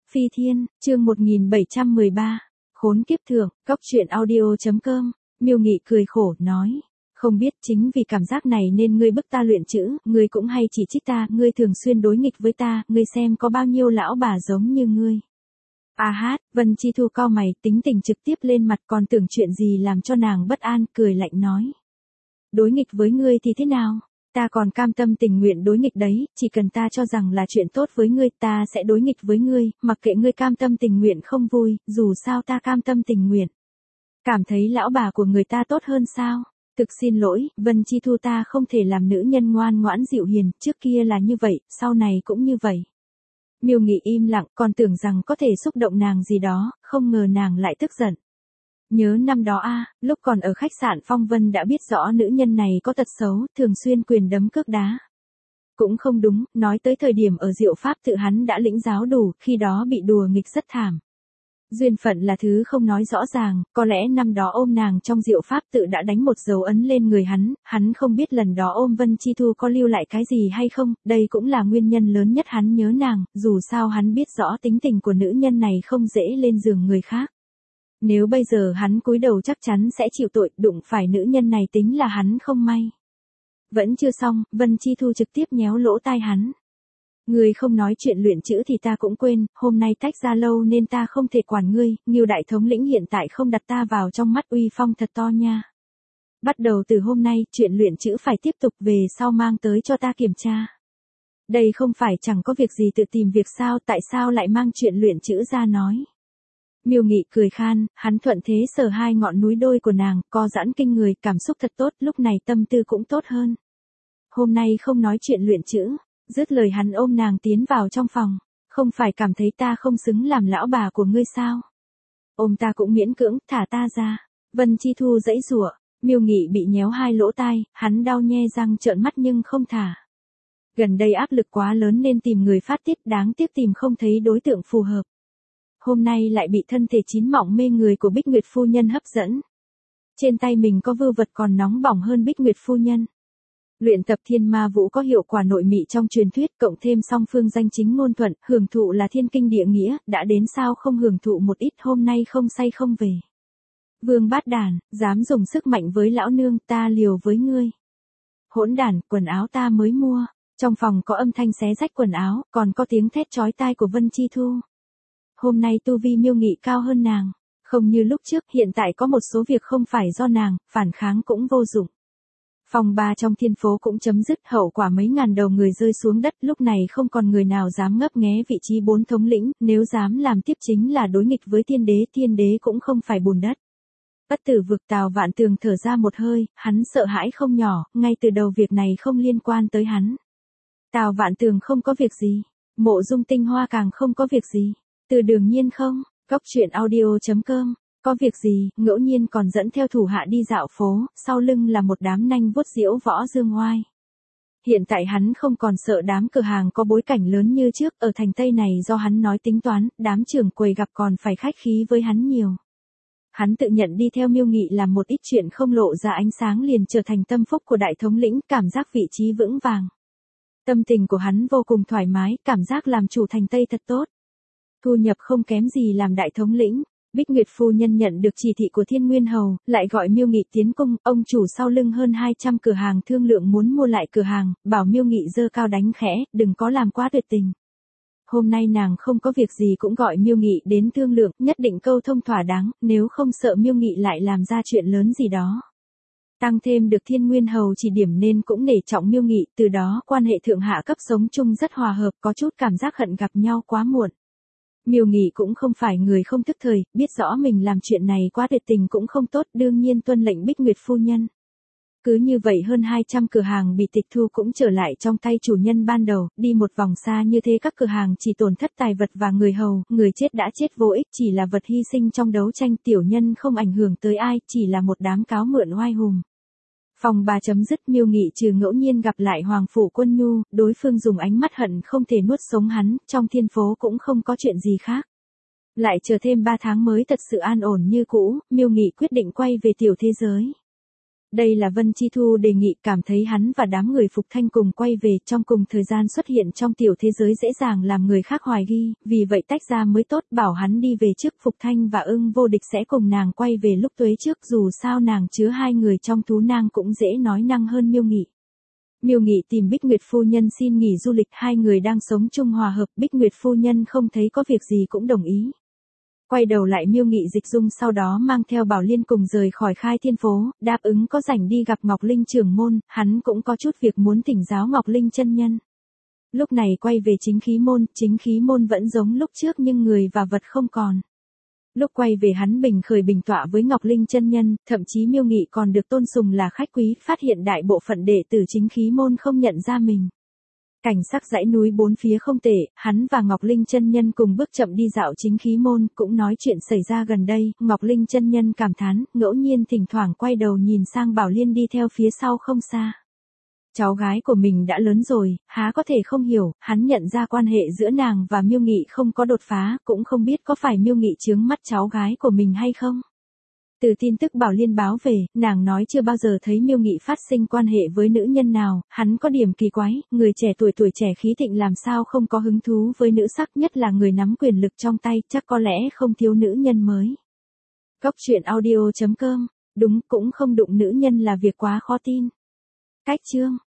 Phi Thiên, chương 1713. Khốn kiếp thượng, cóc truyện audio.com. Miêu Nghị cười khổ, nói. Không biết chính vì cảm giác này nên ngươi bức ta luyện chữ, ngươi cũng hay chỉ trích ta, ngươi thường xuyên đối nghịch với ta, ngươi xem có bao nhiêu lão bà giống như ngươi. À hát, Vân Chi Thu cau mày, tính tình trực tiếp lên mặt, còn tưởng chuyện gì làm cho nàng bất an, cười lạnh nói. Đối nghịch với ngươi thì thế nào? Ta còn cam tâm tình nguyện đối nghịch đấy, chỉ cần ta cho rằng là chuyện tốt với ngươi, ta sẽ đối nghịch với ngươi, mặc kệ ngươi cam tâm tình nguyện không vui, dù sao ta cam tâm tình nguyện. Cảm thấy lão bà của người ta tốt hơn sao? Thực xin lỗi, Vân Chi Thu, ta không thể làm nữ nhân ngoan ngoãn dịu hiền, trước kia là như vậy, sau này cũng như vậy. Miêu Nghị im lặng, còn tưởng rằng có thể xúc động nàng gì đó, không ngờ nàng lại tức giận. Nhớ năm đó lúc còn ở khách sạn Phong Vân đã biết rõ nữ nhân này có tật xấu, thường xuyên quyền đấm cước đá. Cũng không đúng, nói tới thời điểm ở Diệu Pháp tự hắn đã lĩnh giáo đủ, khi đó bị đùa nghịch rất thảm. Duyên phận là thứ không nói rõ ràng, có lẽ năm đó ôm nàng trong Diệu Pháp tự đã đánh một dấu ấn lên người hắn không biết lần đó ôm Vân Chi Thu có lưu lại cái gì hay không, đây cũng là nguyên nhân lớn nhất hắn nhớ nàng, dù sao hắn biết rõ tính tình của nữ nhân này không dễ lên giường người khác. Nếu bây giờ hắn cúi đầu chắc chắn sẽ chịu tội, đụng phải nữ nhân này tính là hắn không may. Vẫn chưa xong, Vân Chi Thu trực tiếp nhéo lỗ tai hắn. Ngươi không nói chuyện luyện chữ thì ta cũng quên, hôm nay tách ra lâu nên ta không thể quản ngươi, Ngưu đại thống lĩnh hiện tại không đặt ta vào trong mắt, uy phong thật to nha. Bắt đầu từ hôm nay, chuyện luyện chữ phải tiếp tục, về sau mang tới cho ta kiểm tra. Đây không phải chẳng có việc gì tự tìm việc sao, tại sao lại mang chuyện luyện chữ ra nói. Miêu Nghị cười khan, hắn thuận thế sờ hai ngọn núi đôi của nàng, co giãn kinh người, cảm xúc thật tốt, lúc này tâm tư cũng tốt hơn. Hôm nay không nói chuyện luyện chữ, dứt lời hắn ôm nàng tiến vào trong phòng, không phải cảm thấy ta không xứng làm lão bà của ngươi sao? Ôm ta cũng miễn cưỡng, thả ta ra. Vân Chi Thu giãy giụa, Miêu Nghị bị nhéo hai lỗ tai, hắn đau nhe răng trợn mắt nhưng không thả. Gần đây áp lực quá lớn nên tìm người phát tiết, đáng tiếc tìm không thấy đối tượng phù hợp. Hôm nay lại bị thân thể chín mọng mê người của Bích Nguyệt phu nhân hấp dẫn. Trên tay mình có vư vật còn nóng bỏng hơn Bích Nguyệt phu nhân. Luyện tập Thiên Ma Vũ có hiệu quả nội mị trong truyền thuyết, cộng thêm song phương danh chính ngôn thuận, hưởng thụ là thiên kinh địa nghĩa, đã đến sao không hưởng thụ một ít, hôm nay không say không về. Vương bát đàn, dám dùng sức mạnh với lão nương, ta liều với ngươi. Hỗn đản, quần áo ta mới mua. Trong phòng có âm thanh xé rách quần áo, còn có tiếng thét chói tai của Vân Chi Thu. Hôm nay tu vi Miêu Nghị cao hơn nàng, không như lúc trước, hiện tại có một số việc không phải do nàng, phản kháng cũng vô dụng. Phòng 3 trong thiên phố cũng chấm dứt, hậu quả mấy ngàn đầu người rơi xuống đất, lúc này không còn người nào dám ngấp nghé vị trí 4 thống lĩnh, nếu dám làm tiếp chính là đối nghịch với thiên đế cũng không phải bùn đất. Bất tử vực Tào Vạn Tường thở ra một hơi, hắn sợ hãi không nhỏ, ngay từ đầu việc này không liên quan tới hắn. Tào Vạn Tường không có việc gì, Mộ Dung Tinh Hoa càng không có việc gì. Từ Đường Nhiên không, cóc truyện audio.com, có việc gì, ngẫu nhiên còn dẫn theo thủ hạ đi dạo phố, sau lưng là một đám nanh vuốt diễu võ dương oai. Hiện tại hắn không còn sợ đám cửa hàng có bối cảnh lớn như trước, ở thành Tây này do hắn nói tính toán, đám trưởng quầy gặp còn phải khách khí với hắn nhiều. Hắn tự nhận đi theo Miêu Nghị làm một ít chuyện không lộ ra ánh sáng liền trở thành tâm phúc của đại thống lĩnh, cảm giác vị trí vững vàng. Tâm tình của hắn vô cùng thoải mái, cảm giác làm chủ thành Tây thật tốt. Thu nhập không kém gì làm đại thống lĩnh. Bích Nguyệt phu nhân nhận được chỉ thị của Thiên Nguyên Hầu, lại gọi Miêu Nghị tiến cung, ông chủ sau lưng hơn 200 cửa hàng thương lượng muốn mua lại cửa hàng, bảo Miêu Nghị giơ cao đánh khẽ, đừng có làm quá tuyệt tình. Hôm nay nàng không có việc gì cũng gọi Miêu Nghị đến thương lượng, nhất định câu thông thỏa đáng, nếu không sợ Miêu Nghị lại làm ra chuyện lớn gì đó. Tăng thêm được Thiên Nguyên Hầu chỉ điểm nên cũng nể trọng Miêu Nghị, từ đó quan hệ thượng hạ cấp sống chung rất hòa hợp, có chút cảm giác hận gặp nhau quá muộn. Miêu Nghị cũng không phải người không thức thời, biết rõ mình làm chuyện này quá tuyệt tình cũng không tốt, đương nhiên tuân lệnh Bích Nguyệt phu nhân. Cứ như vậy hơn 200 cửa hàng bị tịch thu cũng trở lại trong tay chủ nhân ban đầu, đi một vòng xa như thế các cửa hàng chỉ tổn thất tài vật và người hầu, người chết đã chết vô ích, chỉ là vật hy sinh trong đấu tranh, tiểu nhân không ảnh hưởng tới ai, chỉ là một đám cáo mượn oai hùng. Phòng 3 chấm dứt, Miêu Nghị trừ ngẫu nhiên gặp lại Hoàng Phủ Quân Nhu, đối phương dùng ánh mắt hận không thể nuốt sống hắn, trong thiên phố cũng không có chuyện gì khác. Lại chờ thêm 3 tháng mới thật sự an ổn như cũ, Miêu Nghị quyết định quay về tiểu thế giới. Đây là Vân Chi Thu đề nghị, cảm thấy hắn và đám người Phục Thanh cùng quay về trong cùng thời gian xuất hiện trong tiểu thế giới dễ dàng làm người khác hoài nghi, vì vậy tách ra mới tốt, bảo hắn đi về trước. Phục Thanh và Ưng Vô Địch sẽ cùng nàng quay về lúc tuế trước, dù sao nàng chứa hai người trong tú nang cũng dễ nói năng hơn Miêu Nghị. Miêu Nghị tìm Bích Nguyệt phu nhân xin nghỉ du lịch, hai người đang sống chung hòa hợp, Bích Nguyệt phu nhân không thấy có việc gì cũng đồng ý. Quay đầu lại Miêu Nghị dịch dung sau đó mang theo Bảo Liên cùng rời khỏi Khai Thiên phố, đáp ứng có rảnh đi gặp Ngọc Linh trưởng môn, hắn cũng có chút việc muốn thỉnh giáo Ngọc Linh chân nhân. Lúc này quay về chính khí môn vẫn giống lúc trước nhưng người và vật không còn. Lúc quay về hắn bình khởi bình tọa với Ngọc Linh chân nhân, thậm chí Miêu Nghị còn được tôn sùng là khách quý, phát hiện đại bộ phận đệ tử chính khí môn không nhận ra mình. Cảnh sắc dãy núi bốn phía không tệ, hắn và Ngọc Linh chân nhân cùng bước chậm đi dạo chính khí môn, cũng nói chuyện xảy ra gần đây. Ngọc Linh chân nhân cảm thán, ngẫu nhiên thỉnh thoảng quay đầu nhìn sang Bảo Liên đi theo phía sau không xa. Cháu gái của mình đã lớn rồi, há có thể không hiểu, hắn nhận ra quan hệ giữa nàng và Miêu Nghị không có đột phá, cũng không biết có phải Miêu Nghị chướng mắt cháu gái của mình hay không. Từ tin tức Bảo Liên báo về, nàng nói chưa bao giờ thấy Miêu Nghị phát sinh quan hệ với nữ nhân nào, hắn có điểm kỳ quái, người trẻ tuổi trẻ khí thịnh làm sao không có hứng thú với nữ sắc, nhất là người nắm quyền lực trong tay, chắc có lẽ không thiếu nữ nhân mới. Góc truyện audio.com, đúng, cũng không đụng nữ nhân là việc quá khó tin. Cách chương